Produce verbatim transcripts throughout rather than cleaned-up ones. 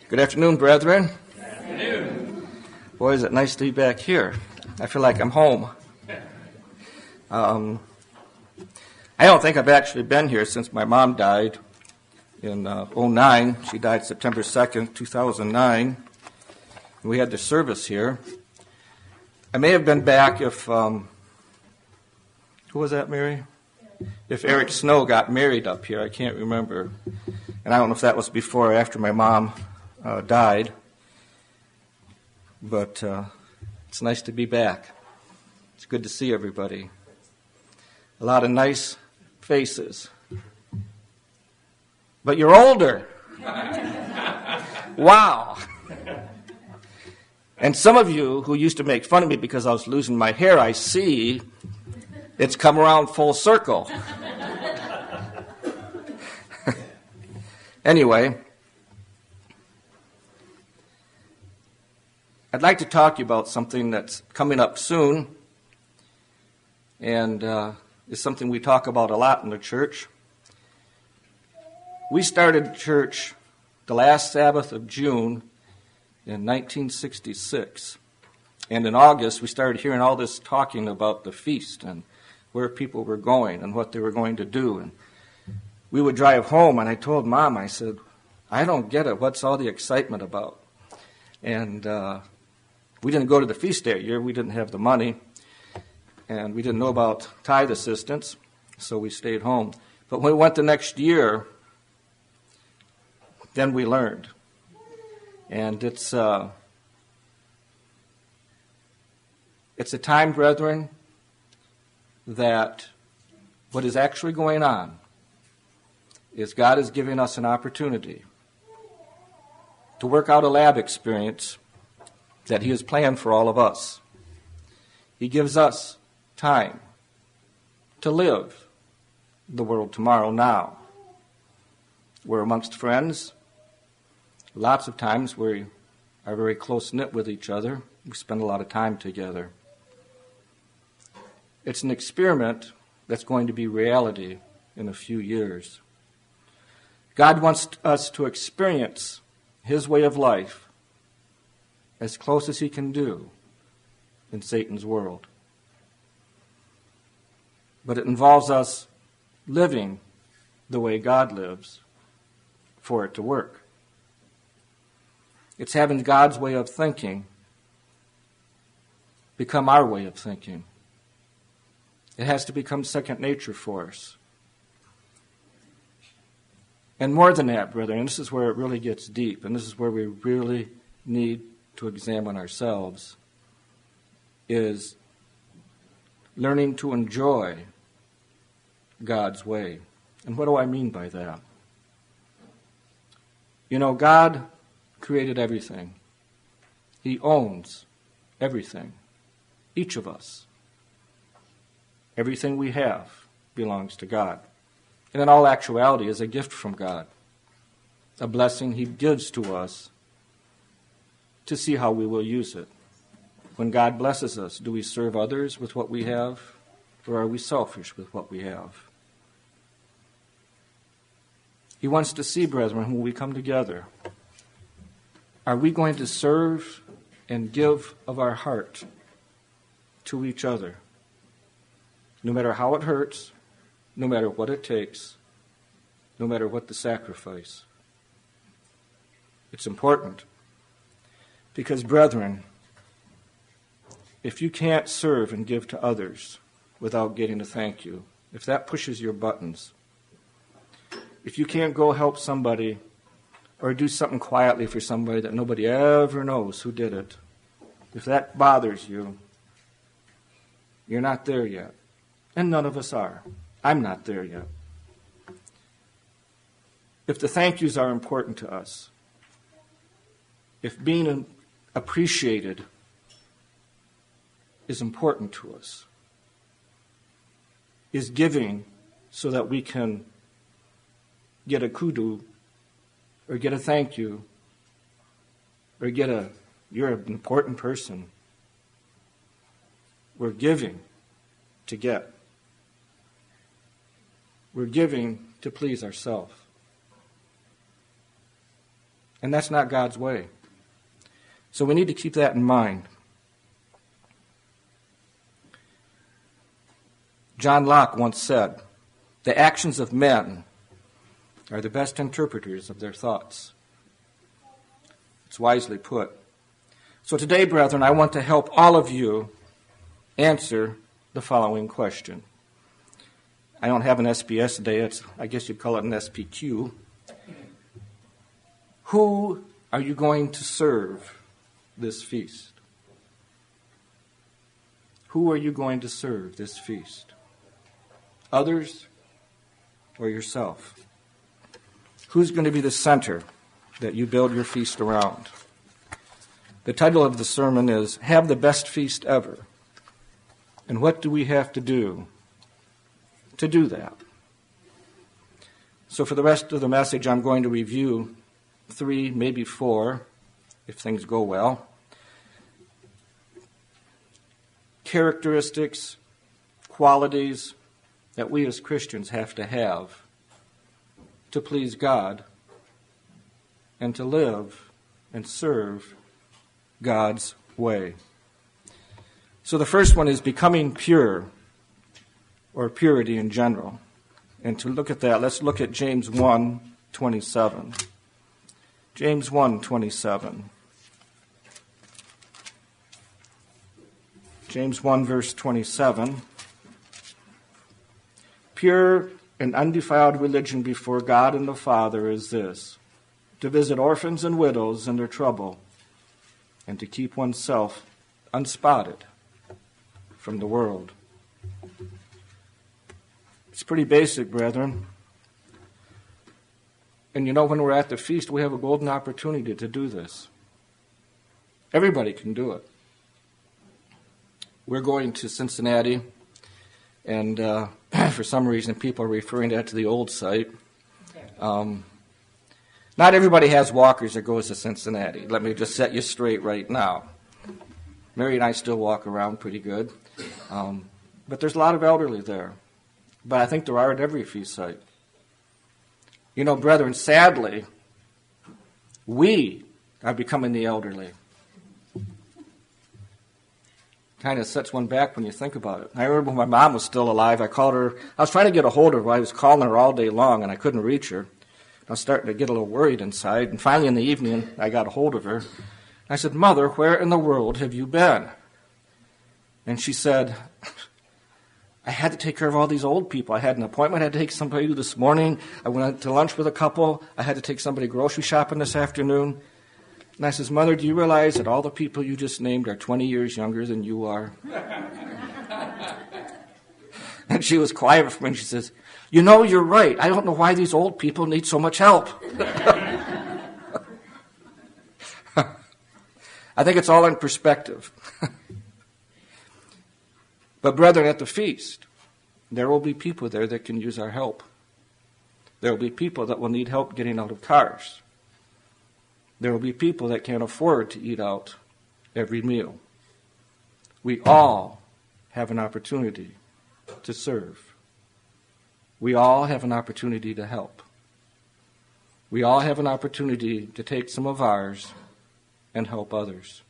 Good afternoon, brethren. Good afternoon. Boy, is it nice to be back here. I feel like I'm home. Um, I don't think I've actually been here since my mom died in uh, oh nine. She died September second, two thousand nine. We had the service here. I may have been back if, um, who was that, Mary? If Eric Snow got married up here. I can't remember. And I don't know if that was before or after my mom uh, died. But uh, it's nice to be back. It's good to see everybody. A lot of nice faces. But you're older. Wow. And some of you who used to make fun of me because I was losing my hair, I see it's come around full circle. Anyway, I'd like to talk to you about something that's coming up soon, and uh, is something we talk about a lot in the church. We started church the last Sabbath of June in nineteen sixty-six, and in August we started hearing all this talking about the feast and where people were going and what they were going to do. And we would drive home, and I told Mom, I said, I don't get it. What's all the excitement about? And uh, we didn't go to the feast that year. We didn't have the money, and we didn't know about tithe assistance, so we stayed home. But when we went the next year, then we learned. And it's uh, it's a time, brethren, that what is actually going on is God is giving us an opportunity to work out a lab experience that He has planned for all of us. He gives us time to live the world tomorrow now. We're amongst friends. Lots of times we are very close-knit with each other. We spend a lot of time together. It's an experiment that's going to be reality in a few years. God wants us to experience His way of life as close as He can do in Satan's world. But it involves us living the way God lives for it to work. It's having God's way of thinking become our way of thinking. It has to become second nature for us. And more than that, brethren, and this is where it really gets deep, and this is where we really need to examine ourselves, is learning to enjoy God's way. And what do I mean by that? You know, God created everything. He owns everything. Each of us. Everything we have belongs to God. And in all actuality is a gift from God. A blessing He gives to us to see how we will use it. When God blesses us, do we serve others with what we have, or are we selfish with what we have? He wants to see, brethren, when we come together, are we going to serve and give of our heart to each other? No matter how it hurts, no matter what it takes, no matter what the sacrifice. It's important. Because, brethren, if you can't serve and give to others without getting a thank you, if that pushes your buttons, if you can't go help somebody or do something quietly for somebody that nobody ever knows who did it, if that bothers you, you're not there yet. And none of us are. I'm not there yet. If the thank yous are important to us, if being appreciated is important to us, is giving so that we can get a kudu or get a thank you or get a, you're an important person. We're giving to get. We're giving to please ourselves. And that's not God's way. So we need to keep that in mind. John Locke once said, "The actions of men are the best interpreters of their thoughts." It's wisely put. So today, brethren, I want to help all of you answer the following question. I don't have an S P S today. It's, I guess you'd call it an S P Q. Who are you going to serve this feast? Who are you going to serve this feast? Others or yourself? Who's going to be the center that you build your feast around? The title of the sermon is Have the Best Feast Ever. And what do we have to do to do that? So for the rest of the message, I'm going to review three, maybe four, if things go well, characteristics, qualities that we as Christians have to have to please God and to live and serve God's way. So the first one is becoming pure, or purity in general. And to look at that, let's look at James one twenty-seven. James one twenty-seven. James one verse twenty-seven. Pure and undefiled religion before God and the Father is this, to visit orphans and widows in their trouble, and to keep oneself unspotted from the world. It's pretty basic, brethren. And you know, when we're at the feast, we have a golden opportunity to do this. Everybody can do it. We're going to Cincinnati, and uh, for some reason people are referring that to the old site. Um, not everybody has walkers that goes to Cincinnati. Let me just set you straight right now. Mary and I still walk around pretty good. Um, but there's a lot of elderly there. But I think there are at every feast site. You know, brethren, sadly, we are becoming the elderly. Kind of sets one back when you think about it. I remember when my mom was still alive, I called her. I was trying to get a hold of her. I was calling her all day long, and I couldn't reach her. I was starting to get a little worried inside. And finally in the evening, I got a hold of her. I said, "Mother, where in the world have you been?" And she said, "I had to take care of all these old people. I had an appointment I had to take somebody to this morning. I went to lunch with a couple. I had to take somebody grocery shopping this afternoon." And I says, "Mother, do you realize that all the people you just named are twenty years younger than you are?" And she was quiet for a minute. She says, "You know, you're right. I don't know why these old people need so much help." I think it's all in perspective. But brethren, at the feast, there will be people there that can use our help. There will be people that will need help getting out of cars. There will be people that can't afford to eat out every meal. We all have an opportunity to serve. We all have an opportunity to help. We all have an opportunity to take some of ours and help others.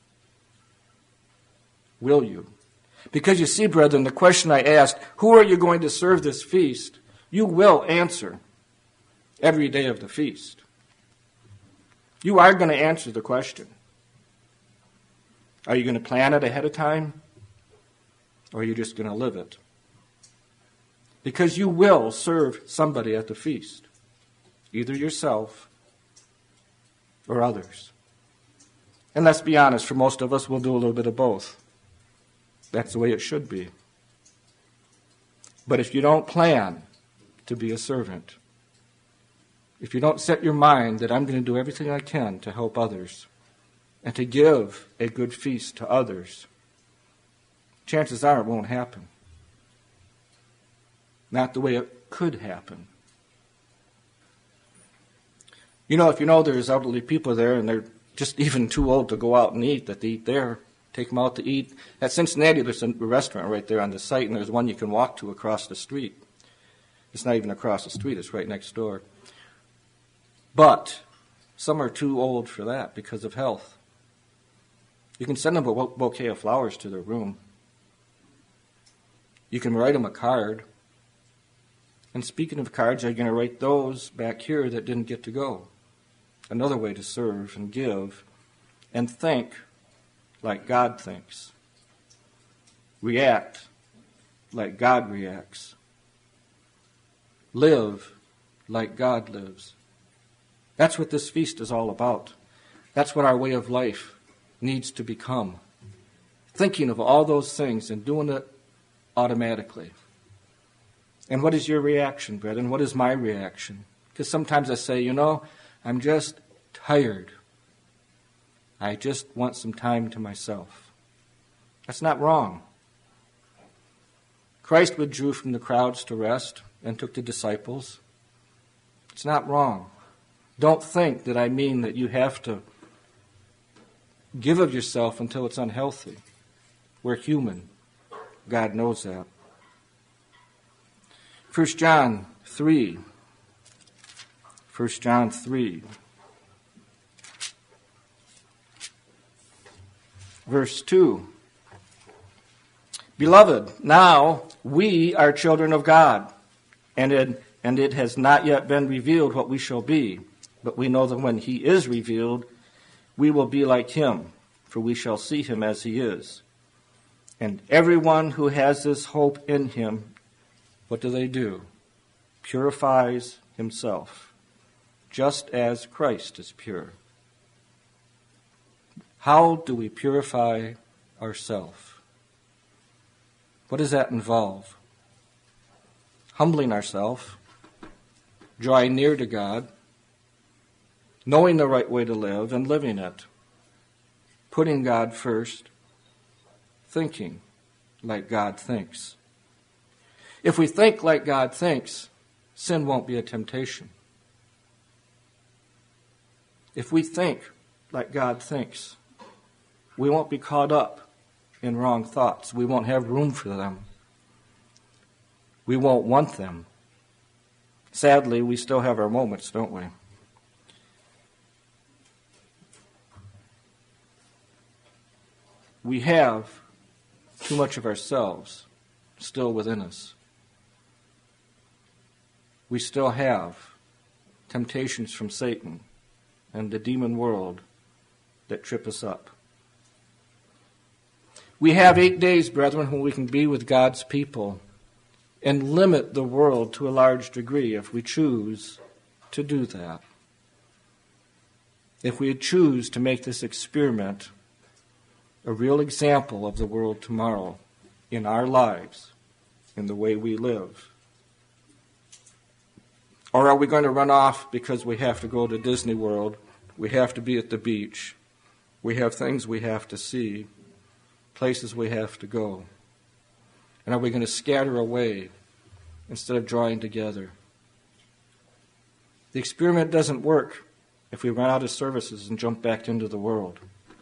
Will you? Because you see, brethren, the question I asked, who are you going to serve this feast? You will answer every day of the feast. You are going to answer the question. Are you going to plan it ahead of time? Or are you just going to live it? Because you will serve somebody at the feast, either yourself or others. And let's be honest, for most of us, we'll do a little bit of both. That's the way it should be. But if you don't plan to be a servant, if you don't set your mind that I'm going to do everything I can to help others and to give a good feast to others, chances are it won't happen. Not the way it could happen. You know, if you know there's elderly people there and they're just even too old to go out and eat, that they eat there, take them out to eat. At Cincinnati, there's a restaurant right there on the site, and there's one you can walk to across the street. It's not even across the street, it's right next door. But Some are too old for that because of health. You can send them a bouquet of flowers to their room. You can write them a card. And speaking of cards, you're going to write those back here that didn't get to go. Another way to serve and give and think like God thinks. React like God reacts. Live like God lives. That's what this feast is all about. That's what our way of life needs to become. Thinking of all those things and doing it automatically. And what is your reaction, brethren? What is my reaction? Because sometimes I say, you know, I'm just tired. I just want some time to myself. That's not wrong. Christ withdrew from the crowds to rest and took the disciples. It's not wrong. Don't think that I mean that you have to give of yourself until it's unhealthy. We're human. God knows that. First John three. First John three. Verse two. Beloved, now we are children of God, and it, and it has not yet been revealed what we shall be. But we know that when he is revealed, we will be like him, for we shall see him as he is. And everyone who has this hope in him, what do they do? Purifies himself, just as Christ is pure. How do we purify ourselves? What does that involve? Humbling ourselves, drawing near to God, knowing the right way to live and living it, putting God first, thinking like God thinks. If we think like God thinks, sin won't be a temptation. If we think like God thinks, we won't be caught up in wrong thoughts. We won't have room for them. We won't want them. Sadly, we still have our moments, don't we? We have too much of ourselves still within us. We still have temptations from Satan and the demon world that trip us up. We have eight days, brethren, when we can be with God's people and limit the world to a large degree if we choose to do that. If we choose to make this experiment a real example of the world tomorrow in our lives, in the way we live. Or are we going to run off because we have to go to Disney World, we have to be at the beach, we have things we have to see, places we have to go? And are we going to scatter away instead of drawing together? The experiment doesn't work if we run out of services and jump back into the world.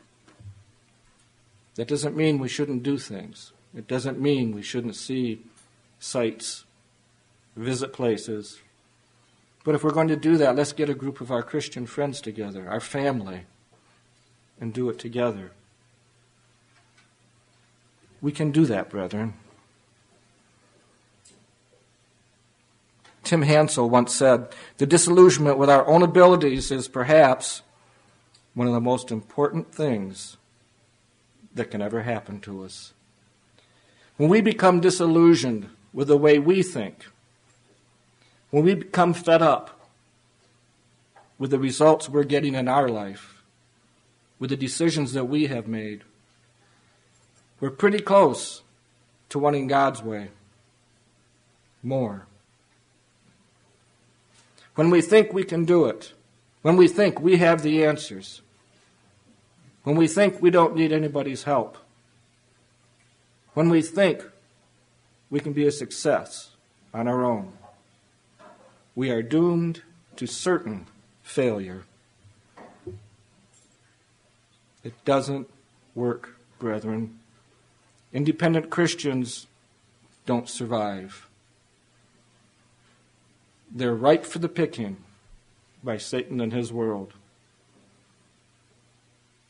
That doesn't mean we shouldn't do things. It doesn't mean we shouldn't see sights, visit places. But if we're going to do that, let's get a group of our Christian friends together, our family, and do it together. We can do that, brethren. Tim Hansel once said, "The disillusionment with our own abilities is perhaps one of the most important things that can ever happen to us." When we become disillusioned with the way we think, when we become fed up with the results we're getting in our life, with the decisions that we have made, we're pretty close to wanting God's way more. When we think we can do it, when we think we have the answers, when we think we don't need anybody's help, when we think we can be a success on our own, we are doomed to certain failure. It doesn't work, brethren. Independent Christians don't survive. They're ripe for the picking by Satan and his world.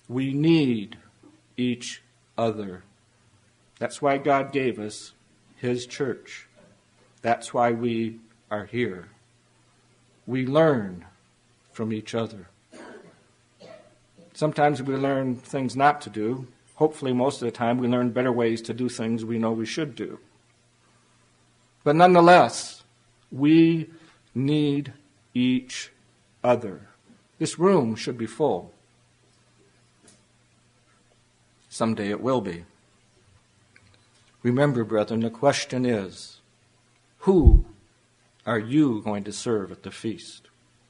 We need each other. That's why God gave us His church. That's why we are here. We learn from each other. Sometimes we learn things not to do. Hopefully, most of the time, we learn better ways to do things we know we should do. But nonetheless, we need each other. This room should be full. Someday it will be. Remember, brethren, the question is, who are you going to serve at the feast?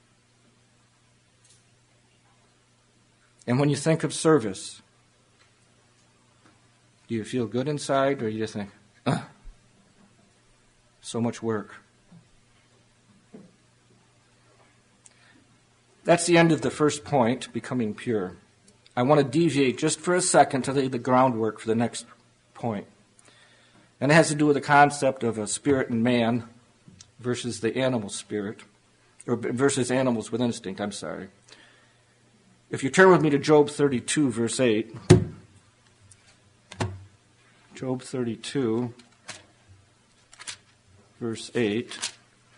And when you think of service, do you feel good inside, or you just think, ugh, so much work? That's the end of the first point, becoming pure. I want to deviate just for a second to lay the groundwork for the next point. And it has to do with the concept of a spirit in man versus the animal spirit, or versus animals with instinct, I'm sorry. If you turn with me to Job thirty-two, verse eight. Job thirty-two, verse eight.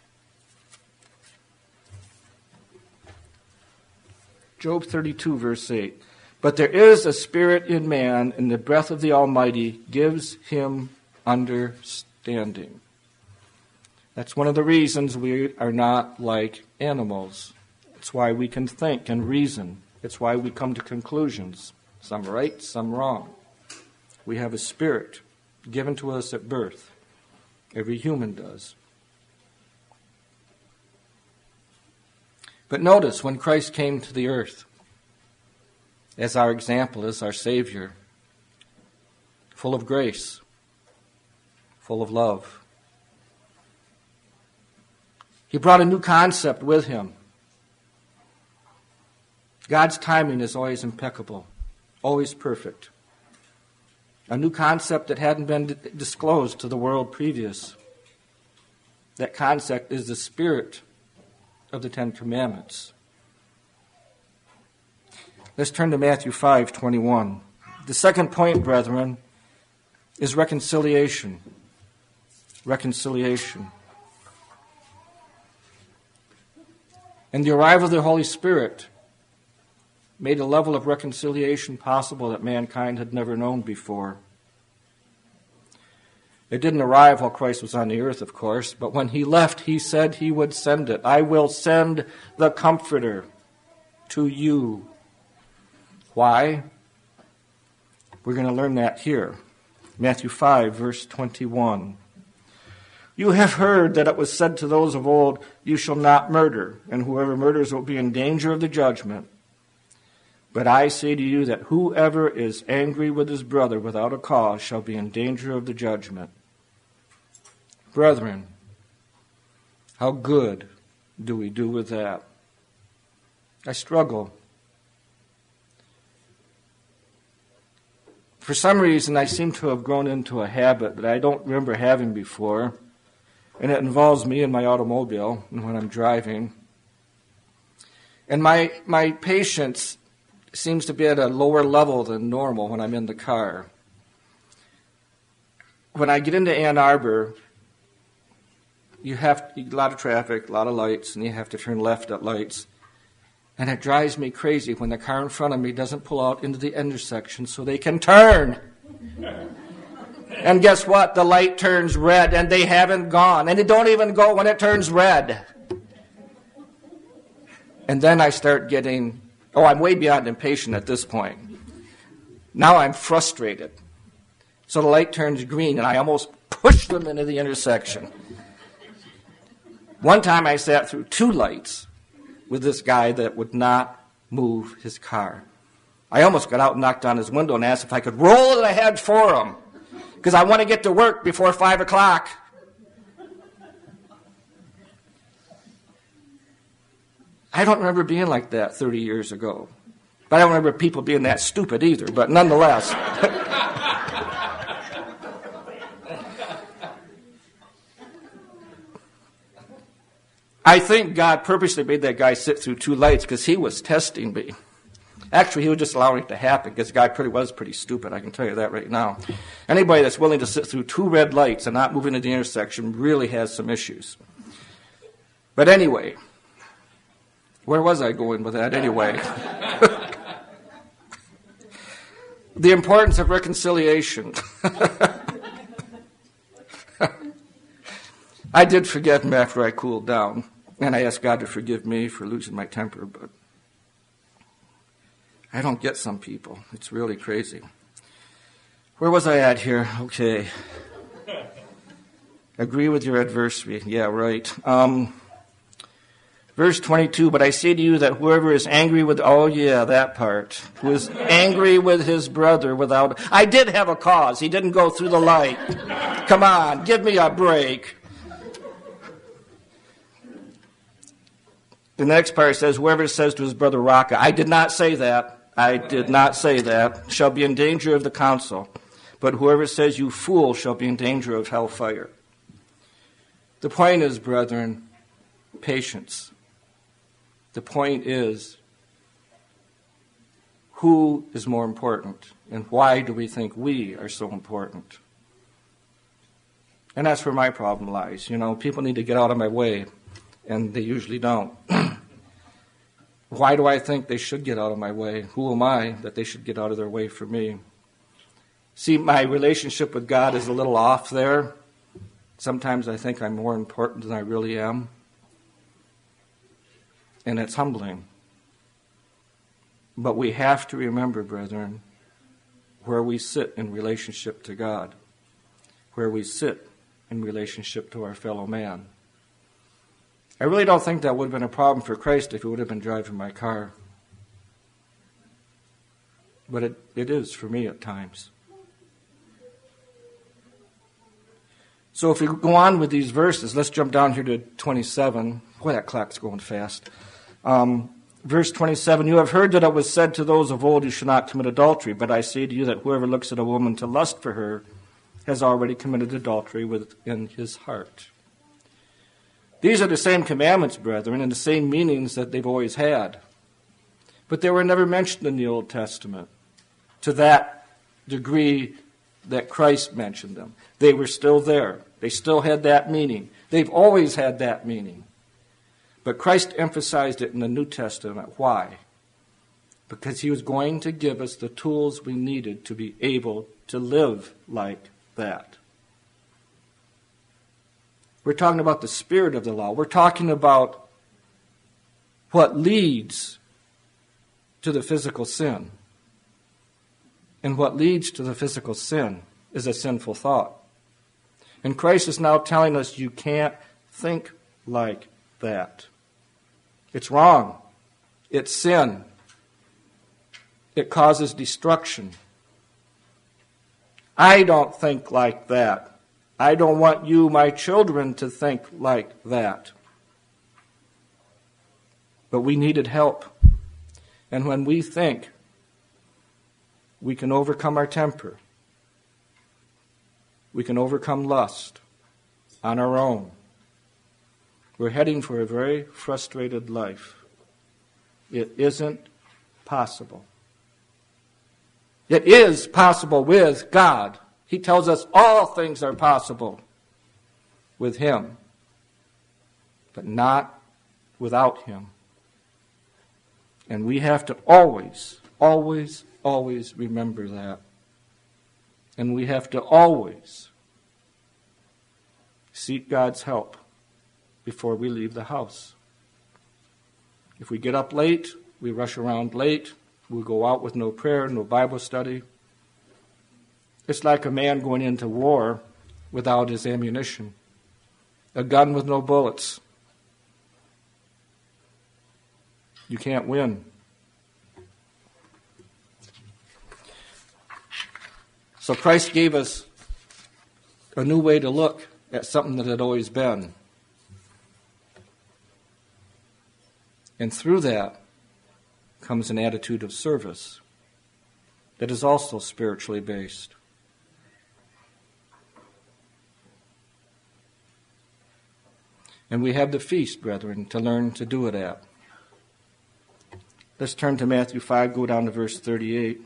Job thirty-two, verse eight. But there is a spirit in man, and the breath of the Almighty gives him understanding. That's one of the reasons we are not like animals. It's why we can think and reason. It's why we come to conclusions, some right, some wrong. We have a spirit given to us at birth. Every human does. But notice, when Christ came to the earth, as our example, as our Savior, full of grace, full of love, He brought a new concept with Him. God's timing is always impeccable, always perfect. A new concept that hadn't been d- disclosed to the world previous. That concept is the spirit of the Ten Commandments. Let's turn to Matthew five twenty-one. The second point, brethren, is reconciliation. Reconciliation. And the arrival of the Holy Spirit made a level of reconciliation possible that mankind had never known before. It didn't arrive while Christ was on the earth, of course, but when He left, He said He would send it. I will send the Comforter to you. Why? We're going to learn that here. Matthew five, verse twenty-one. You have heard that it was said to those of old, you shall not murder, and whoever murders will be in danger of the judgment. But I say to you that whoever is angry with his brother without a cause shall be in danger of the judgment. Brethren, how good do we do with that? I struggle. For some reason, I seem to have grown into a habit that I don't remember having before, and it involves me in my automobile and when I'm driving. And my my patience seems to be at a lower level than normal when I'm in the car. When I get into Ann Arbor, you have a lot of traffic, a lot of lights, and you have to turn left at lights. And it drives me crazy when the car in front of me doesn't pull out into the intersection so they can turn. And guess what? The light turns red, and they haven't gone. And it don't even go when it turns red. And then I start getting... Oh, I'm way beyond impatient at this point. Now I'm frustrated. So the light turns green, and I almost push them into the intersection. One time I sat through two lights with this guy that would not move his car. I almost got out and knocked on his window and asked if I could roll it ahead for him, because I want to get to work before five o'clock. I don't remember being like that thirty years ago. But I don't remember people being that stupid either, but nonetheless. I think God purposely made that guy sit through two lights because He was testing me. Actually, he was just allowing it to happen because the guy pretty was pretty stupid. I can tell you that right now. Anybody that's willing to sit through two red lights and not move into the intersection really has some issues. But anyway, where was I going with that anyway? The importance of reconciliation. I did forget him after I cooled down, and I asked God to forgive me for losing my temper, but I don't get some people. It's really crazy. Where was I at here? Okay. Agree with your adversary. Yeah, right. Um, verse twenty-two, but I say to you that whoever is angry with, oh yeah, that part, who is angry with his brother without, I did have a cause. He didn't go through the light. Come on, give me a break. The next part says, whoever says to his brother, Raka, I did not say that. I did not say that. Shall be in danger of the council. But whoever says, you fool, shall be in danger of hellfire. The point is, brethren, patience. The point is, who is more important? And why do we think we are so important? And that's where my problem lies. You know, people need to get out of my way, and they usually don't. Why do I think they should get out of my way? Who am I that they should get out of their way for me? See, my relationship with God is a little off there. Sometimes I think I'm more important than I really am. And it's humbling. But we have to remember, brethren, where we sit in relationship to God, where we sit in relationship to our fellow man. I really don't think that would have been a problem for Christ if he would have been driving my car. But it, it is for me at times. So if we go on with these verses, let's jump down here to twenty-seven. Boy, that clock's going fast. Um, verse twenty-seven, you have heard that it was said to those of old, you should not commit adultery. But I say to you that whoever looks at a woman to lust for her has already committed adultery within his heart. These are the same commandments, brethren, and the same meanings that they've always had. But they were never mentioned in the Old Testament to that degree that Christ mentioned them. They were still there. They still had that meaning. They've always had that meaning. But Christ emphasized it in the New Testament. Why? Because he was going to give us the tools we needed to be able to live like that. We're talking about the spirit of the law. We're talking about what leads to the physical sin. And what leads to the physical sin is a sinful thought. And Christ is now telling us you can't think like that. It's wrong. It's sin. It causes destruction. I don't think like that. I don't want you, my children, to think like that. But we needed help. And when we think we can overcome our temper, we can overcome lust on our own, we're heading for a very frustrated life. It isn't possible. It is possible with God. He tells us all things are possible with him, but not without him. And we have to always, always, always remember that. And we have to always seek God's help before we leave the house. If we get up late, we rush around late, we go out with no prayer, no Bible study. It's like a man going into war without his ammunition, a gun with no bullets. You can't win. So Christ gave us a new way to look at something that had always been. And through that comes an attitude of service that is also spiritually based. And we have the feast, brethren, to learn to do it at. Let's turn to Matthew five, go down to verse thirty-eight.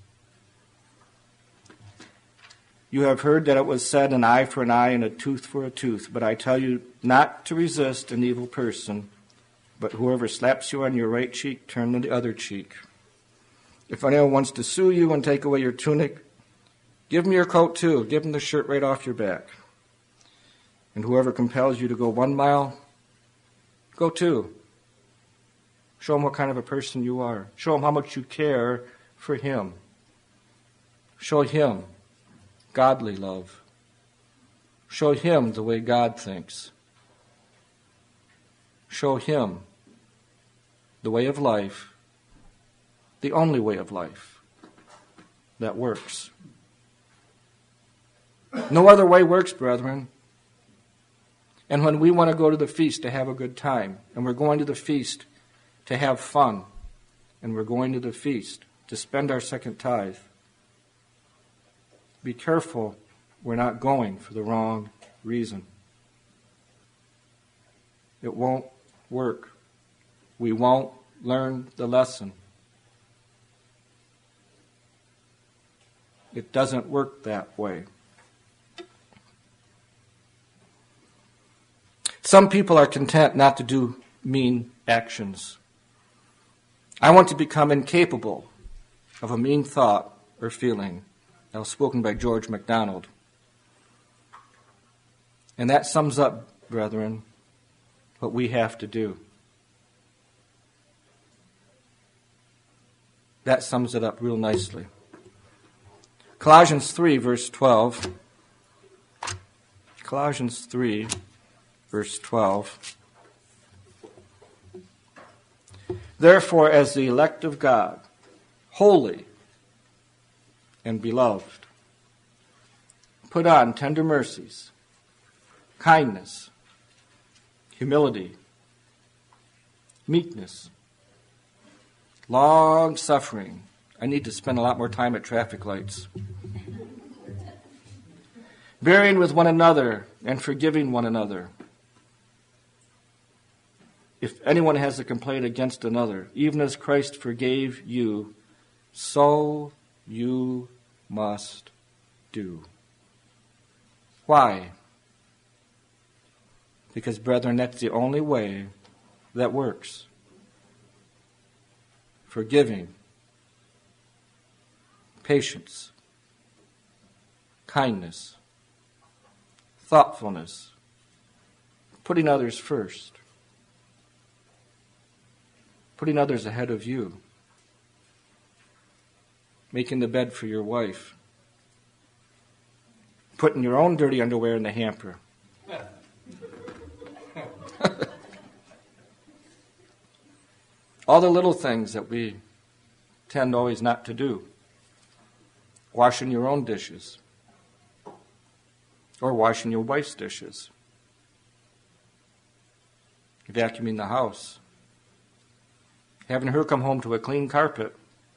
You have heard that it was said, an eye for an eye and a tooth for a tooth. But I tell you not to resist an evil person, but whoever slaps you on your right cheek, turn to the other cheek. If anyone wants to sue you and take away your tunic, give him your coat too. Give him the shirt right off your back. And whoever compels you to go one mile, go two. Show him what kind of a person you are. Show him how much you care for him. Show him godly love. Show him the way God thinks. Show him the way of life, the only way of life that works. No other way works, brethren. And when we want to go to the feast to have a good time, and we're going to the feast to have fun, and we're going to the feast to spend our second tithe, be careful we're not going for the wrong reason. It won't work. We won't learn the lesson. It doesn't work that way. Some people are content not to do mean actions. I want to become incapable of a mean thought or feeling. That was spoken by George MacDonald. And that sums up, brethren, what we have to do. That sums it up real nicely. Colossians three, verse twelve. Colossians three, verse twelve. Therefore, as the elect of God, holy and beloved, put on tender mercies, kindness, humility, meekness, long-suffering. I need to spend a lot more time at traffic lights. Bearing with one another and forgiving one another. If anyone has a complaint against another, even as Christ forgave you, so you must do. Why? Because, brethren, that's the only way that works. Forgiving, patience, kindness, thoughtfulness, putting others first, putting others ahead of you, making the bed for your wife, putting your own dirty underwear in the hamper. All the little things that we tend always not to do. Washing your own dishes. Or washing your wife's dishes. Vacuuming the house. Having her come home to a clean carpet.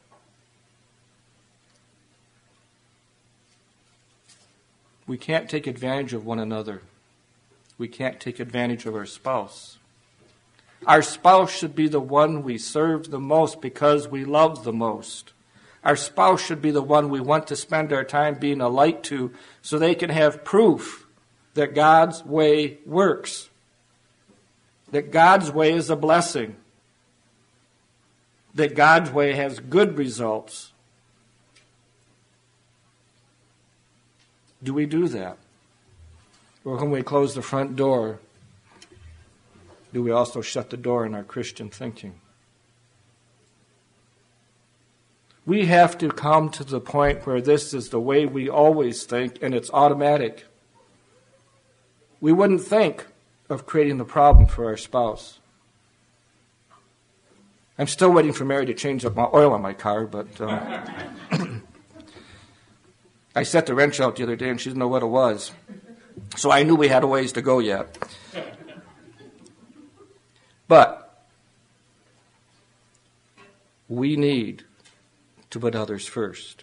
We can't take advantage of one another. We can't take advantage of our spouse. Our spouse should be the one we serve the most because we love the most. Our spouse should be the one we want to spend our time being a light to so they can have proof that God's way works. That God's way is a blessing. That God's way has good results. Do we do that? Or when we close the front door, do we also shut the door in our Christian thinking? We have to come to the point where this is the way we always think, and it's automatic. We wouldn't think of creating the problem for our spouse. I'm still waiting for Mary to change up my oil on my car, but um, I set the wrench out the other day and she didn't know what it was. So I knew we had a ways to go yet. But we need to put others first.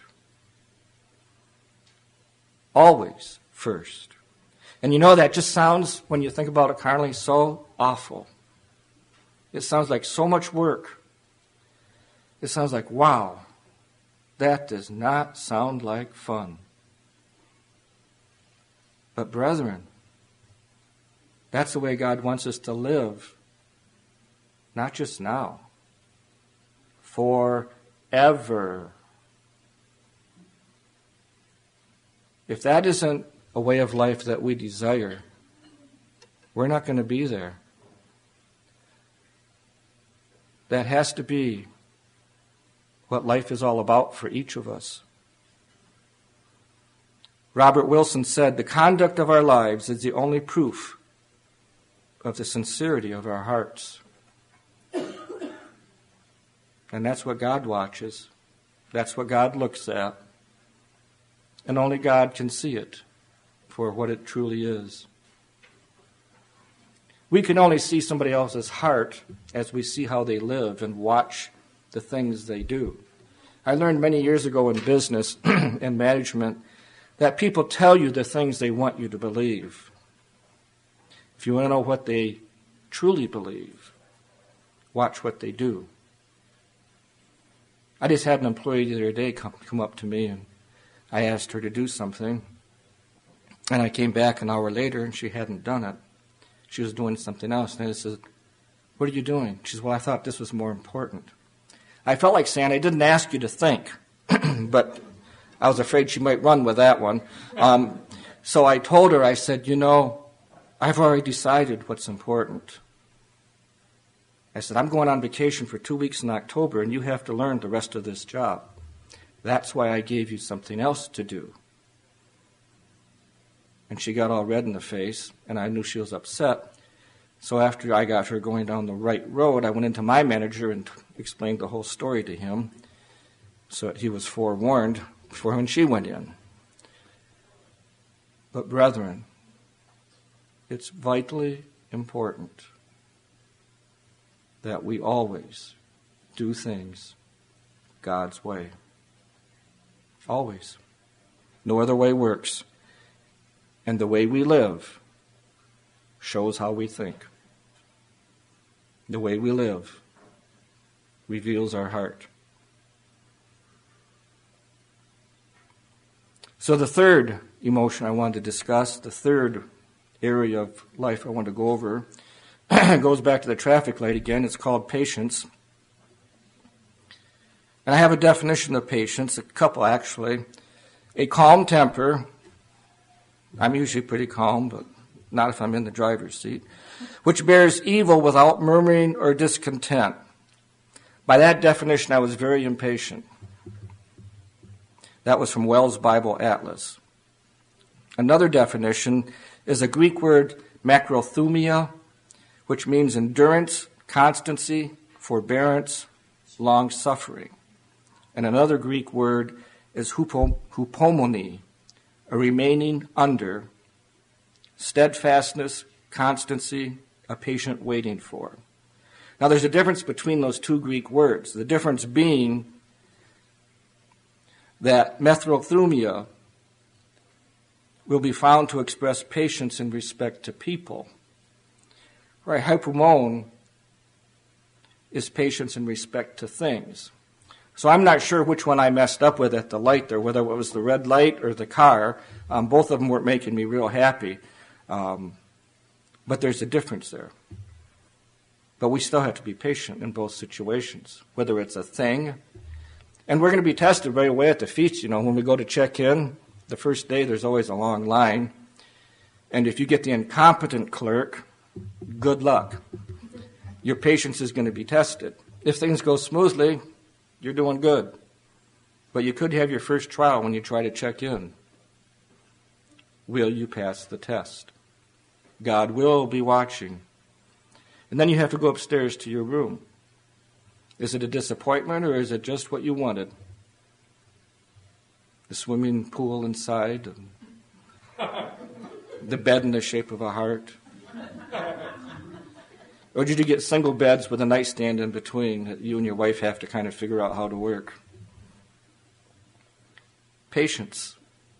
Always first. And you know, that just sounds, when you think about it carnally, so awful. It sounds like so much work. it sounds like, wow, that does not sound like fun. But brethren, that's the way God wants us to live, not just now, forever. If that isn't a way of life that we desire, we're not going to be there. That has to be what life is all about for each of us. Robert Wilson said, "The conduct of our lives is the only proof of the sincerity of our hearts." And that's what God watches. That's what God looks at. And only God can see it for what it truly is. We can only see somebody else's heart as we see how they live and watch the things they do. I learned many years ago in business and management that people tell you the things they want you to believe. If you want to know what they truly believe, watch what they do. I just had an employee the other day come, come up to me, and I asked her to do something. And I came back an hour later, and she hadn't done it. She was doing something else. And I said, "What are you doing?" She said, "Well, I thought this was more important." I felt like saying, "I didn't ask you to think," but I was afraid she might run with that one. Um, so I told her, I said, "You know, I've already decided what's important." I said, "I'm going on vacation for two weeks in October, and you have to learn the rest of this job. That's why I gave you something else to do." And she got all red in the face, and I knew she was upset. So after I got her going down the right road, I went into my manager and explained the whole story to him, so that he was forewarned before when she went in. But brethren, it's vitally important that we always do things God's way. Always. No other way works. And the way we live shows how we think. The way we live reveals our heart. So the third emotion I wanted to discuss, the third area of life I want to go over, goes back to the traffic light again. It's called patience. And I have a definition of patience, a couple actually. A calm temper. I'm usually pretty calm, but not if I'm in the driver's seat. Which bears evil without murmuring or discontent. By that definition, I was very impatient. That was from Wells Bible Atlas. Another definition is a Greek word, macrothumia, which means endurance, constancy, forbearance, long-suffering. And another Greek word is hupo, hupomone, a remaining under, steadfastness, constancy, a patient waiting for. Now there's a difference between those two Greek words. The difference being that metrothumia will be found to express patience in respect to people. Right, hypomone is patience in respect to things. So I'm not sure which one I messed up with at the light there, whether it was the red light or the car. Um, both of them weren't making me real happy. Um, but there's a difference there. But we still have to be patient in both situations, whether it's a thing. And we're going to be tested right away at the feast. You know, when we go to check in, the first day there's always a long line. And if you get the incompetent clerk, good luck. Your patience is going to be tested. If things go smoothly, you're doing good. But you could have your first trial when you try to check in. Will you pass the test? God will be watching. And then you have to go upstairs to your room. Is it a disappointment or is it just what you wanted? The swimming pool inside, the bed in the shape of a heart. Or did you get single beds with a nightstand in between that you and your wife have to kind of figure out how to work? Patience.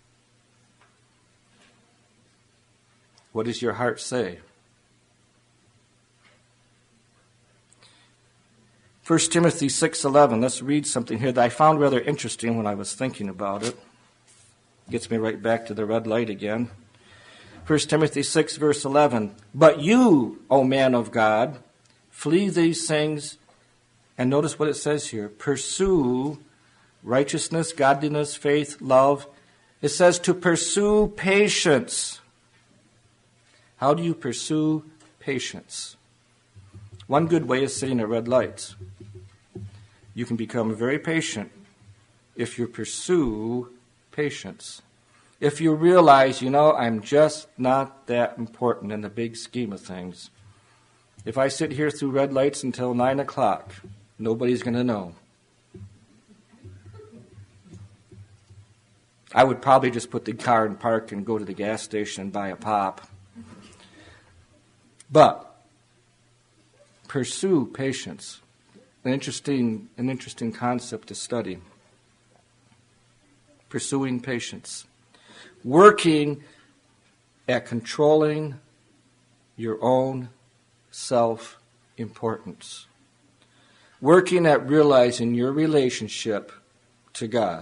What does your heart say? First Timothy six eleven, let's read something here that I found rather interesting when I was thinking about it. Gets me right back to the red light again. First Timothy six, verse eleven. But you, O man of God, flee these things, and notice what it says here. Pursue righteousness, godliness, faith, love. It says to pursue patience. How do you pursue patience? One good way is sitting at red lights. You can become very patient if you pursue patience. If you realize, you know, I'm just not that important in the big scheme of things. If I sit here through red lights until nine o'clock, nobody's going to know. I would probably just put the car in park and go to the gas station and buy a pop. But pursue patience. An interesting, an interesting concept to study. Pursuing patience. Working at controlling your own self-importance. Working at realizing your relationship to God.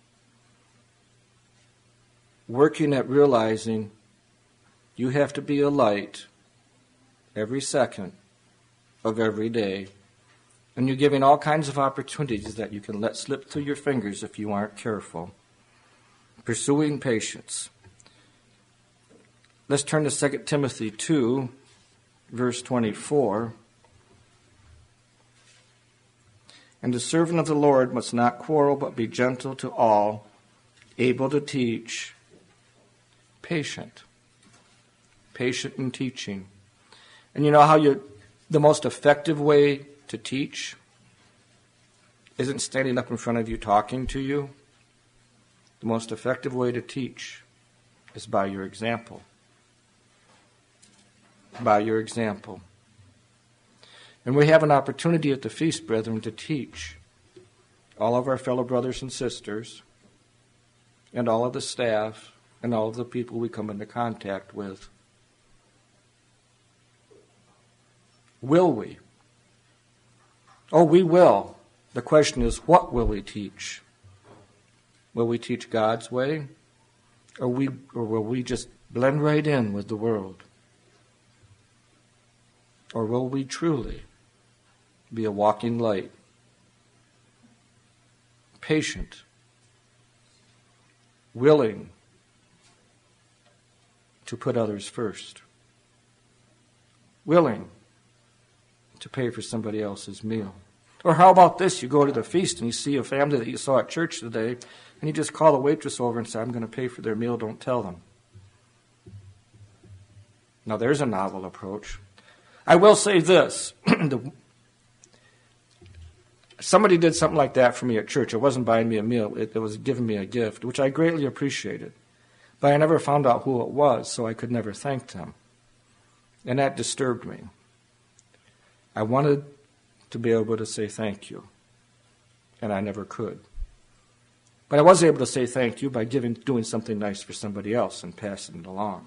Working at realizing you have to be a light every second of every day. And you're giving all kinds of opportunities that you can let slip through your fingers if you aren't careful. Pursuing patience. Let's turn to Second Timothy two, verse twenty-four. And the servant of the Lord must not quarrel, but be gentle to all, able to teach, patient. Patient in teaching. And you know how you, the most effective way to teach isn't standing up in front of you talking to you. The most effective way to teach is by your example. By your example. And we have an opportunity at the feast, brethren, to teach all of our fellow brothers and sisters and all of the staff and all of the people we come into contact with. Will we? Oh, we will. The question is, what will we teach? Will we teach God's way? Or, we, or will we just blend right in with the world? Or will we truly be a walking light? Patient. Willing to put others first. Willing to pay for somebody else's meal. Or how about this? You go to the feast and you see a family that you saw at church today, and you just call the waitress over and say, I'm going to pay for their meal, don't tell them. Now there's a novel approach. I will say this. the, somebody did something like that for me at church. It wasn't buying me a meal. It, it was giving me a gift, which I greatly appreciated. But I never found out who it was, so I could never thank them. And that disturbed me. I wanted to be able to say thank you, and I never could. But I was able to say thank you by giving, doing something nice for somebody else and passing it along.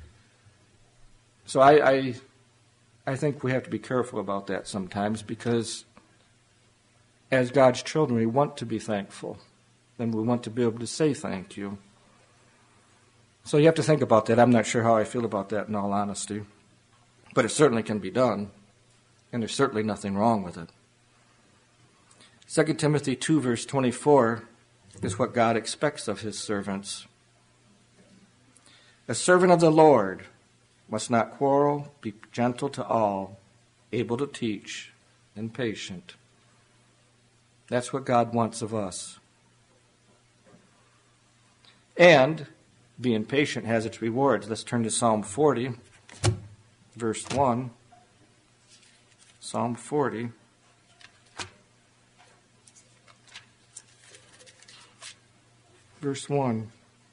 So I, I, I think we have to be careful about that sometimes, because as God's children, we want to be thankful, and we want to be able to say thank you. So you have to think about that. I'm not sure how I feel about that, in all honesty, but it certainly can be done. And there's certainly nothing wrong with it. Second Timothy two, verse twenty-four is what God expects of his servants. A servant of the Lord must not quarrel, be gentle to all, able to teach, and patient. That's what God wants of us. And being patient has its rewards. Let's turn to Psalm forty, verse one. Psalm forty. Verse one.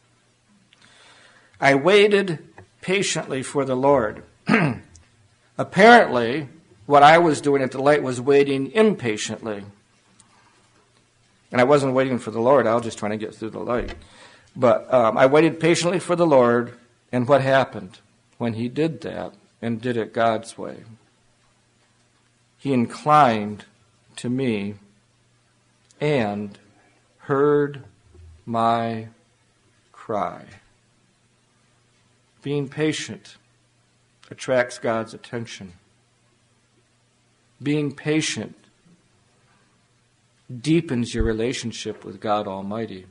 I waited patiently for the Lord. Apparently, what I was doing at the light was waiting impatiently. And I wasn't waiting for the Lord. I was just trying to get through the light. But um, I waited patiently for the Lord, and what happened when he did that and did it God's way? He inclined to me and heard my cry. Being patient attracts God's attention. Being patient deepens your relationship with God Almighty.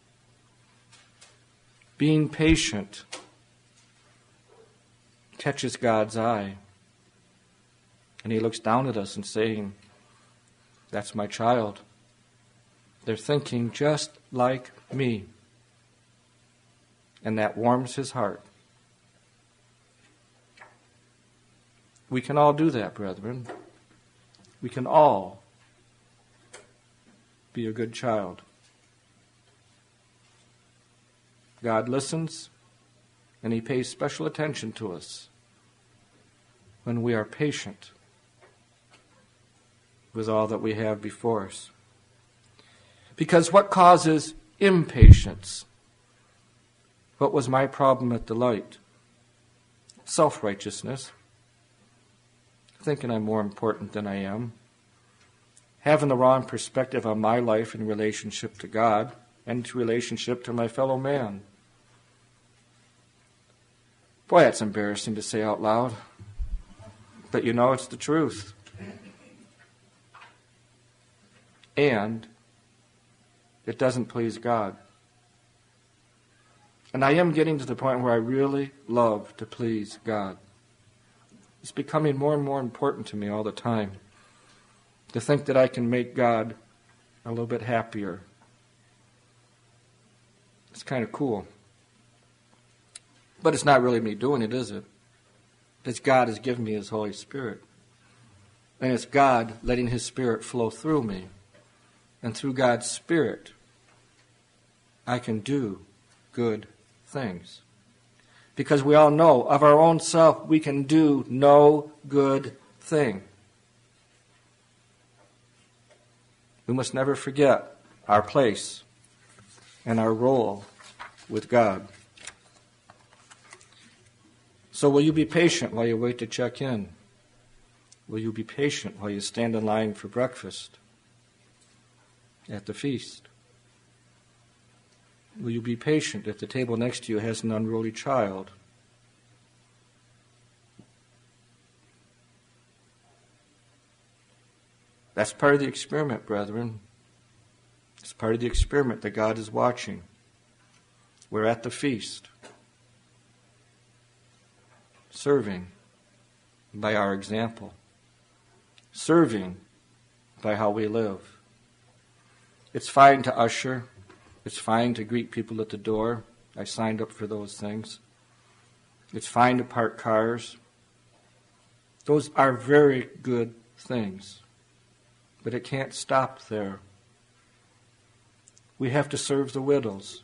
Being patient catches God's eye, and He looks down at us and saying, "That's my child. They're thinking just like me." And that warms His heart. We can all do that, brethren. We can all be a good child. God listens, and He pays special attention to us when we are patient with all that we have before us. Because what causes impatience? What was my problem at the light? Self-righteousness. Thinking I'm more important than I am. Having the wrong perspective on my life in relationship to God and in relationship to my fellow man. Boy, that's embarrassing to say out loud. But you know it's the truth. And it doesn't please God. And I am getting to the point where I really love to please God. It's becoming more and more important to me all the time to think that I can make God a little bit happier. It's kind of cool. But it's not really me doing it, is it? It's God has given me His Holy Spirit. And it's God letting His Spirit flow through me. And through God's Spirit, I can do good things. Because we all know of our own self, we can do no good thing. We must never forget our place and our role with God. So will you be patient while you wait to check in? Will you be patient while you stand in line for breakfast at the feast? Will you be patient if the table next to you has an unruly child? That's part of the experiment, brethren. It's part of the experiment that God is watching. We're at the feast, serving by our example, serving by how we live. It's fine to usher. It's fine to greet people at the door. I signed up for those things. It's fine to park cars. Those are very good things. But it can't stop there. We have to serve the widows.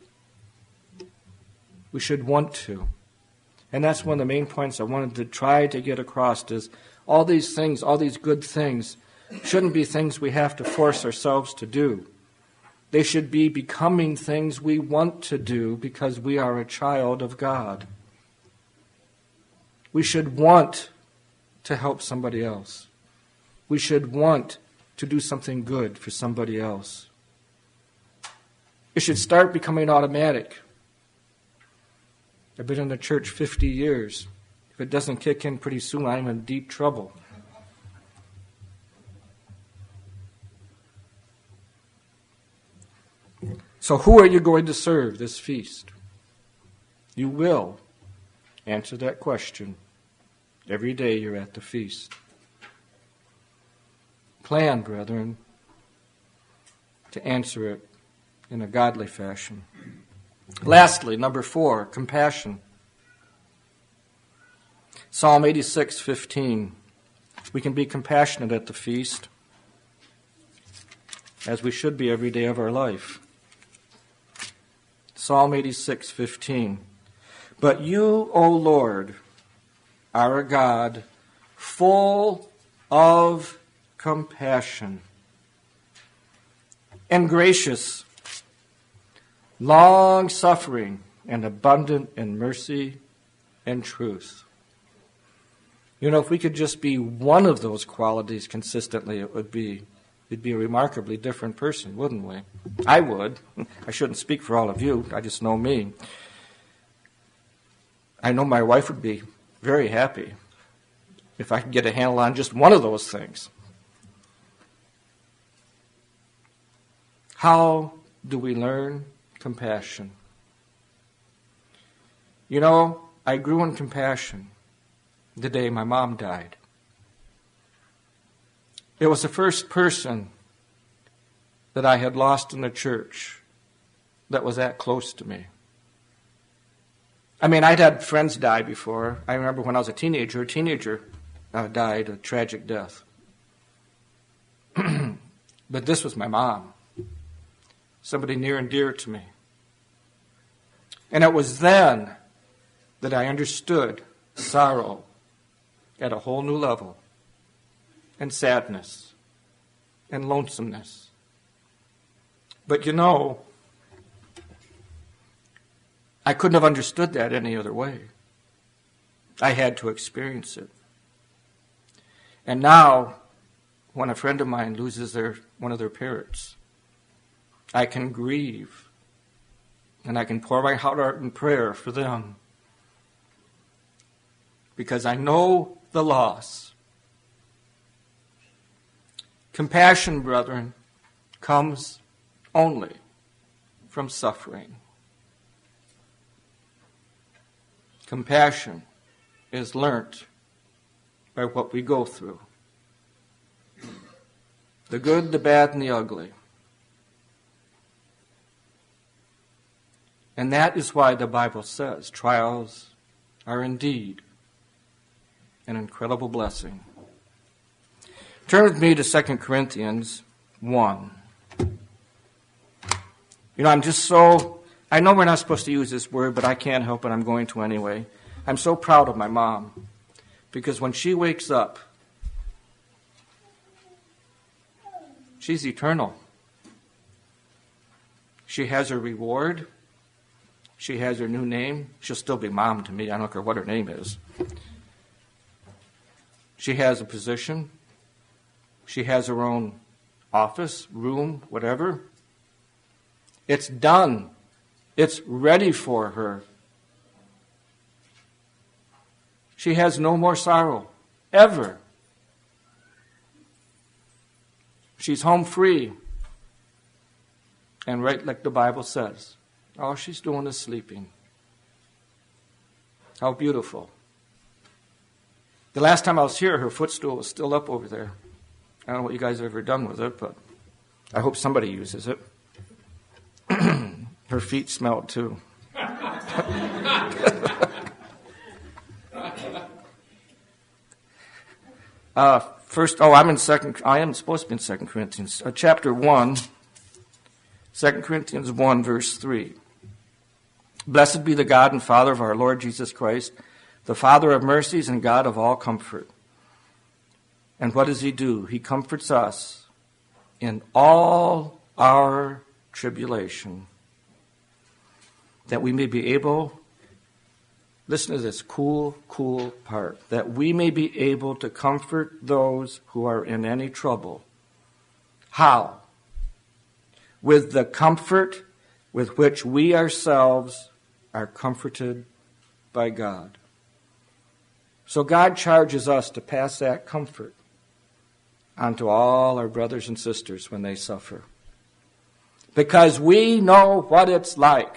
We should want to. And that's one of the main points I wanted to try to get across is all these things, all these good things, shouldn't be things we have to force ourselves to do. They should be becoming things we want to do because we are a child of God. We should want to help somebody else. We should want to do something good for somebody else. It should start becoming automatic. I've been in the church fifty years. If it doesn't kick in pretty soon, I'm in deep trouble. So who are you going to serve this feast? You will answer that question every day you're at the feast. Plan, brethren, to answer it in a godly fashion. Lastly, number four, compassion. Psalm eighty-six fifteen. We can be compassionate at the feast, as we should be every day of our life. Psalm eighty-six fifteen. But you, O Lord, are a God full of compassion and gracious, long-suffering, and abundant in mercy and truth. You know, if we could just be one of those qualities consistently, it would be we'd be a remarkably different person, wouldn't we? I would. I shouldn't speak for all of you. I just know me. I know my wife would be very happy if I could get a handle on just one of those things. How do we learn compassion? You know, I grew in compassion the day my mom died. It was the first person that I had lost in the church that was that close to me. I mean, I'd had friends die before. I remember when I was a teenager, a teenager uh, died a tragic death. But this was my mom, somebody near and dear to me. And it was then that I understood sorrow at a whole new level, and sadness, and lonesomeness. But you know, I couldn't have understood that any other way. I had to experience it. And now, when a friend of mine loses their one of their parents, I can grieve, and I can pour my heart out in prayer for them, because I know the loss. Compassion, brethren, comes only from suffering. Compassion is learnt by what we go through. The good, the bad, and the ugly. And that is why the Bible says trials are indeed an incredible blessing. Turn with me to Second Corinthians one. You know, I'm just so, I know we're not supposed to use this word, but I can't help it. I'm going to anyway. I'm so proud of my mom, because when she wakes up, she's eternal. She has her reward. She has her new name. She'll still be mom to me. I don't care what her name is. She has a position. She has her own office, room, whatever. It's done. It's ready for her. She has no more sorrow, ever. She's home free. And right like the Bible says, all she's doing is sleeping. How beautiful. The last time I was here, her footstool was still up over there. I don't know what you guys have ever done with it, but I hope somebody uses it. Her feet smell too. uh, first, oh, I'm in second. I am supposed to be in Second Corinthians, uh, chapter one. Second Corinthians one, verse three. Blessed be the God and Father of our Lord Jesus Christ, the Father of mercies and God of all comfort. And what does he do? He comforts us in all our tribulation, that we may be able, listen to this cool, cool part, that we may be able to comfort those who are in any trouble. How? With the comfort with which we ourselves are comforted by God. So God charges us to pass that comfort onto all our brothers and sisters when they suffer. Because we know what it's like.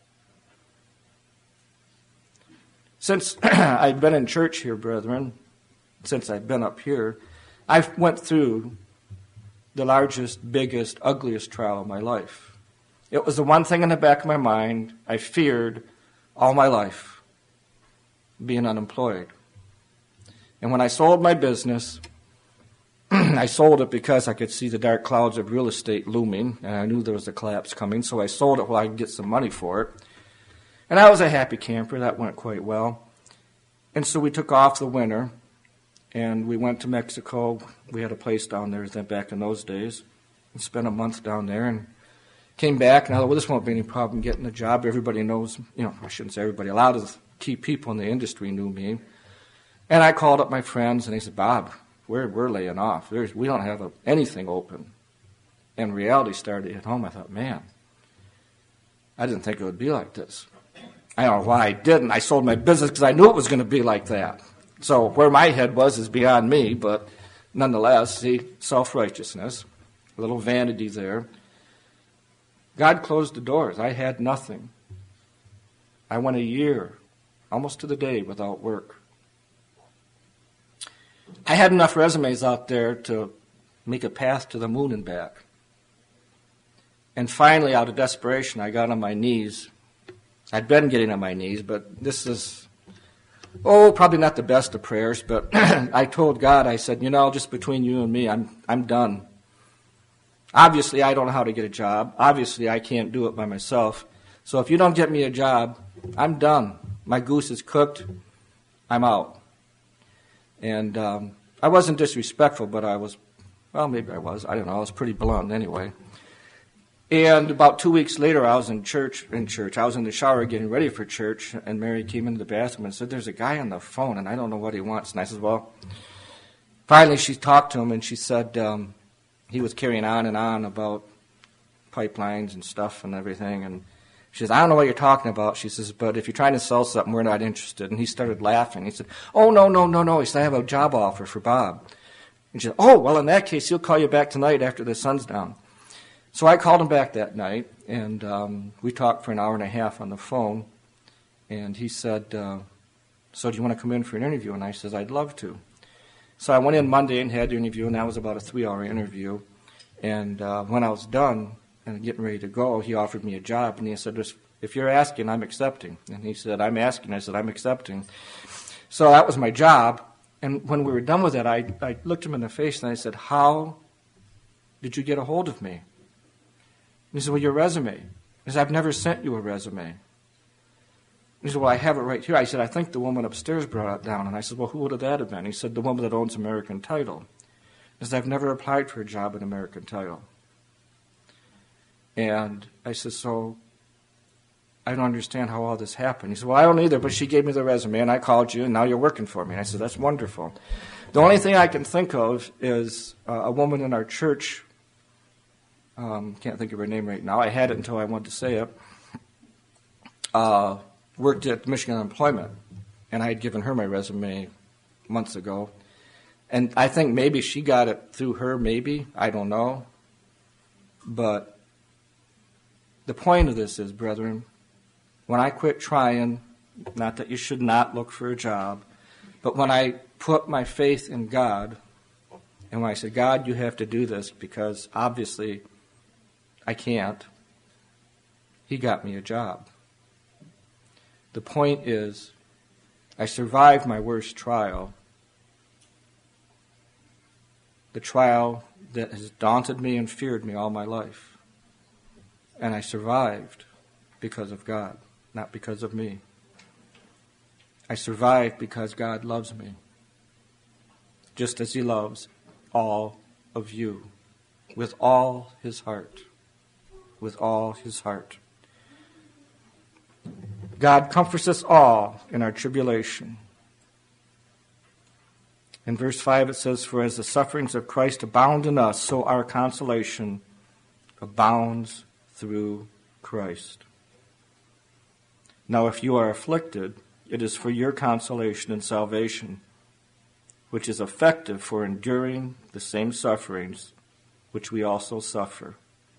Since I've been in church here, brethren, since I've been up here, I've went through the largest, biggest, ugliest trial of my life. It was the one thing in the back of my mind I feared all my life, being unemployed. And when I sold my business, I sold it because I could see the dark clouds of real estate looming, and I knew there was a collapse coming, so I sold it while I could get some money for it. And I was a happy camper. That went quite well. And so we took off the winter, and we went to Mexico. We had a place down there back in those days, and spent a month down there, and came back, and I thought, well, this won't be any problem getting a job. Everybody knows, you know, I shouldn't say everybody, a lot of the key people in the industry knew me. And I called up my friends, and they said, Bob, we're we're laying off. There's, we don't have a, anything open. And reality started to hit home. I thought, man, I didn't think it would be like this. I don't know why I didn't. I sold my business because I knew it was going to be like that. So where my head was is beyond me, but nonetheless, see, self-righteousness, a little vanity there. God closed the doors. I had nothing. I went a year, almost to the day, without work. I had enough resumes out there to make a path to the moon and back. And finally, out of desperation, I got on my knees. I'd been getting on my knees, but this is, oh, probably not the best of prayers, but I told God, I said, you know, just between you and me, I'm I'm done. Obviously, I don't know how to get a job. Obviously, I can't do it by myself. So if you don't get me a job, I'm done. My goose is cooked. I'm out. And um, I wasn't disrespectful, but I was, well, maybe I was. I don't know. I was pretty blunt anyway. And about two weeks later, I was in church. In church, I was in the shower getting ready for church, and Mary came into the bathroom and said, "There's a guy on the phone, and I don't know what he wants." And I said, "Well," finally, she talked to him, and she said um, he was carrying on and on about pipelines and stuff and everything. And she says, "I don't know what you're talking about." She says, "But if you're trying to sell something, we're not interested." And he started laughing. He said, "Oh, no, no, no, no." He said, "I have a job offer for Bob." And she said, "Oh, well, in that case, he'll call you back tonight after the sun's down." So I called him back that night, and um, we talked for an hour and a half on the phone. And he said, uh, "So do you want to come in for an interview?" And I said, "I'd love to." So I went in Monday and had the interview, and that was about a three-hour interview. And uh, when I was done and getting ready to go, he offered me a job, and he said, "If you're asking, I'm accepting." And he said, "I'm asking." I said, "I'm accepting." So that was my job. And when we were done with it, I, I looked him in the face, and I said, "How did you get a hold of me?" He said, "Well, your resume." He said, "I've never sent you a resume." He said, "Well, I have it right here." I said, "I think the woman upstairs brought it down." And I said, "Well, who would that have been?" He said, "The woman that owns American Title." He said, "I've never applied for a job at American Title." And I said, "So I don't understand how all this happened." He said, "Well, I don't either, but she gave me the resume, and I called you, and now you're working for me." And I said, "That's wonderful." The only thing I can think of is uh, a woman in our church. Um, can't think of her name right now. I had it until I wanted to say it. Uh, worked at Michigan Unemployment, and I had given her my resume months ago. And I think maybe she got it through her, maybe. I don't know. But the point of this is, brethren, when I quit trying, not that you should not look for a job, but when I put my faith in God, and when I said, "God, you have to do this because obviously I can't," he got me a job. The point is, I survived my worst trial, the trial that has daunted me and feared me all my life. And I survived because of God, not because of me. I survived because God loves me, just as he loves all of you, with all his heart. With all his heart. God comforts us all in our tribulation. In verse five it says, "For as the sufferings of Christ abound in us, so our consolation abounds through Christ." Now if you are afflicted, it is for your consolation and salvation, which is effective for enduring the same sufferings which we also suffer.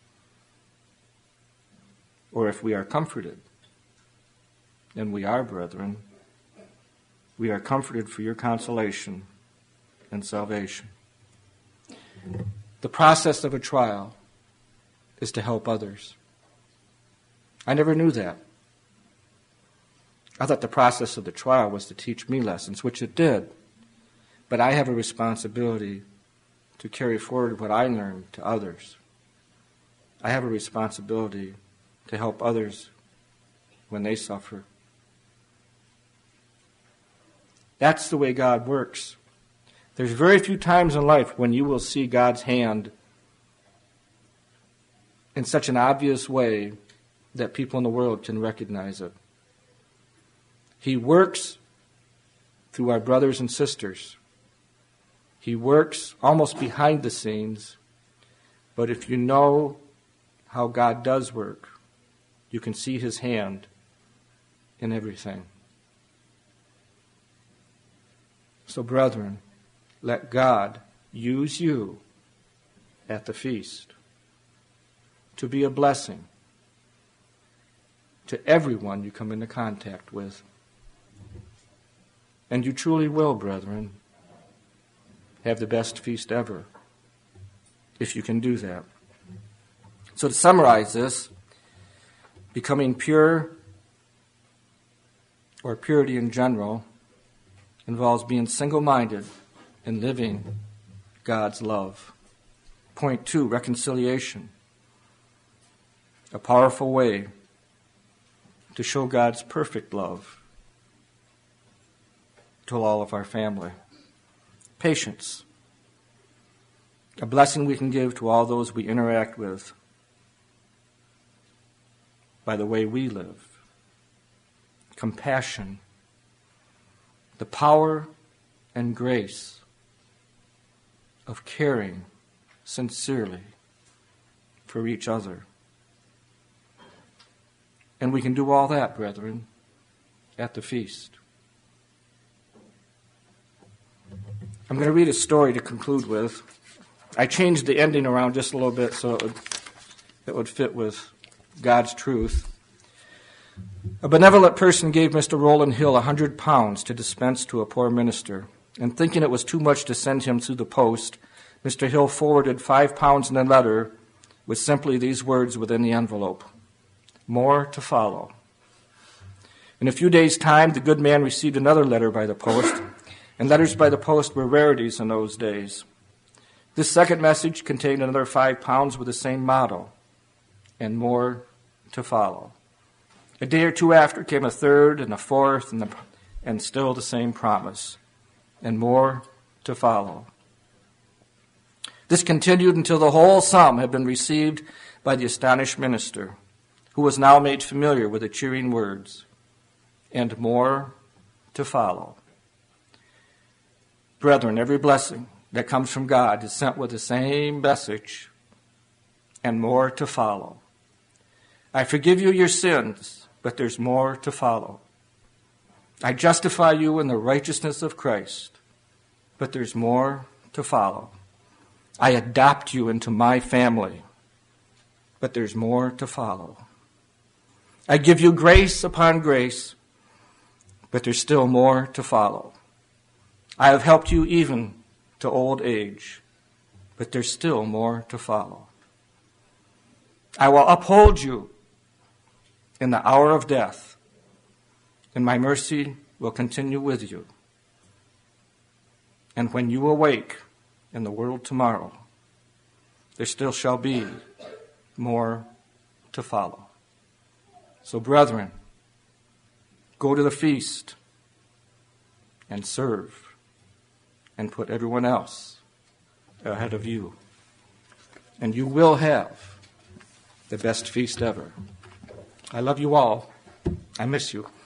Or if we are comforted, and we are, brethren, we are comforted for your consolation and salvation. The process of a trial is to help others. I never knew that. I thought the process of the trial was to teach me lessons, which it did. But I have a responsibility to carry forward what I learned to others. I have a responsibility to help others when they suffer. That's the way God works. There's very few times in life when you will see God's hand in such an obvious way that people in the world can recognize it. He works through our brothers and sisters. He works almost behind the scenes, But if you know how God does work, you can see his hand in everything. So, brethren, let God use you at the feast to be a blessing to everyone you come into contact with. And you truly will, brethren, have the best feast ever, if you can do that. So to summarize this, becoming pure, or purity in general, involves being single-minded and living God's love. Point two, reconciliation. A powerful way to show God's perfect love to all of our family. Patience. A blessing we can give to all those we interact with by the way we live. Compassion. The power and grace of caring sincerely for each other. And we can do all that, brethren, at the feast. I'm going to read a story to conclude with. I changed the ending around just a little bit so it would, it would fit with God's truth. A benevolent person gave Mister Rowland Hill a hundred pounds to dispense to a poor minister, and thinking it was too much to send him through the post, Mister Hill forwarded five pounds in a letter with simply these words within the envelope: more to follow. In a few days' time, the good man received another letter by the post, and letters by the post were rarities in those days. This second message contained another five pounds with the same motto: and more to follow. A day or two after came a third and a fourth, and, the, and still the same promise: and more to follow. This continued until the whole sum had been received by the astonished minister, who was now made familiar with the cheering words: and more to follow. Brethren, every blessing that comes from God is sent with the same message: and more to follow. I forgive you your sins, but there's more to follow. I justify you in the righteousness of Christ, but there's more to follow. I adopt you into my family, but there's more to follow. I give you grace upon grace, but there's still more to follow. I have helped you even to old age, but there's still more to follow. I will uphold you in the hour of death, and my mercy will continue with you. And when you awake in the world tomorrow, there still shall be more to follow. So, brethren, go to the feast and serve and put everyone else ahead of you. And you will have the best feast ever. I love you all. I miss you.